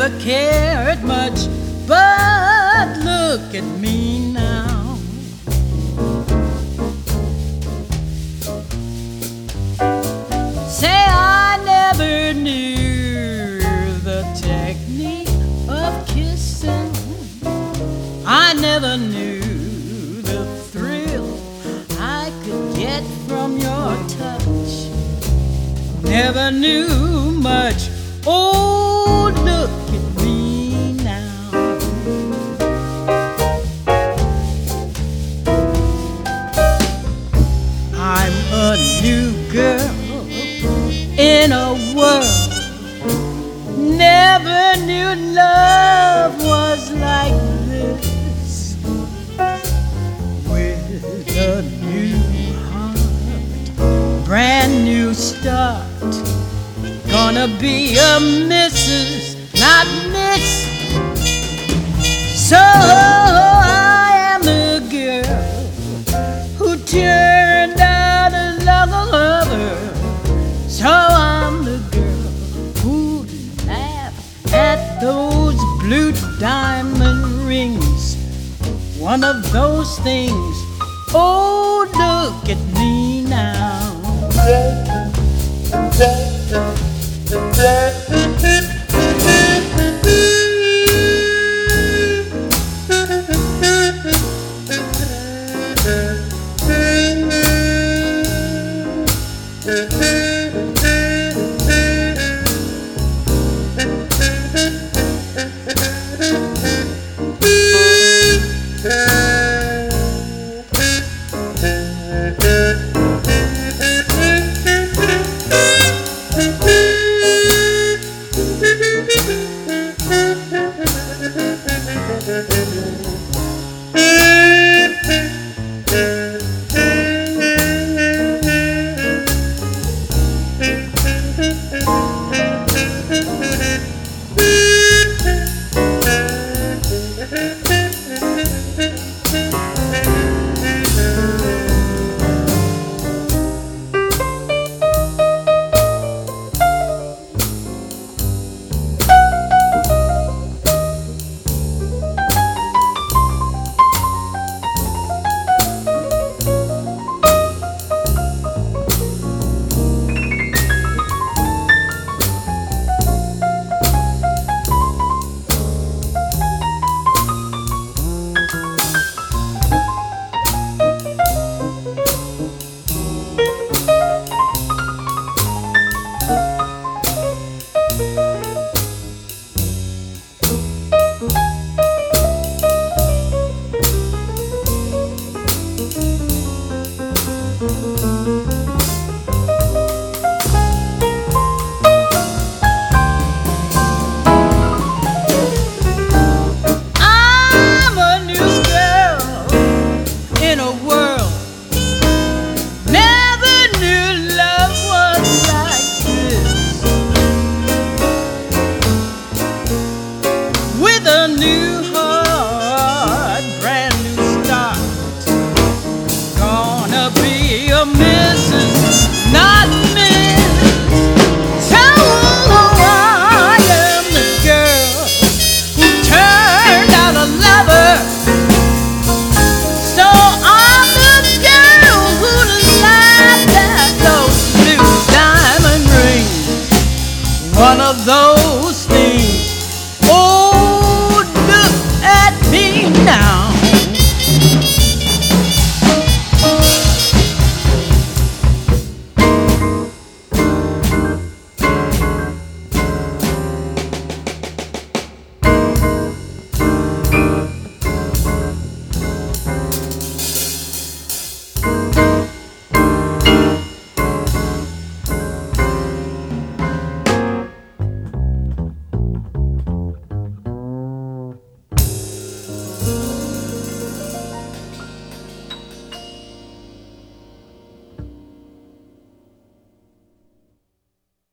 never cared much, but look at me now. Say I never knew the technique of kissing. I never knew the thrill I could get from your touch. Never knew much. Oh, look at me now. I'm a new girl in a world. Never knew love was like this. With a new heart, brand new start. Gonna be a Mrs., not Miss. So I am the girl who turned out a lover. So I'm the girl who laughed at those blue diamond rings. One of those things. Oh, look at me now. I'm a new girl in a world. Never knew love was like this. With a new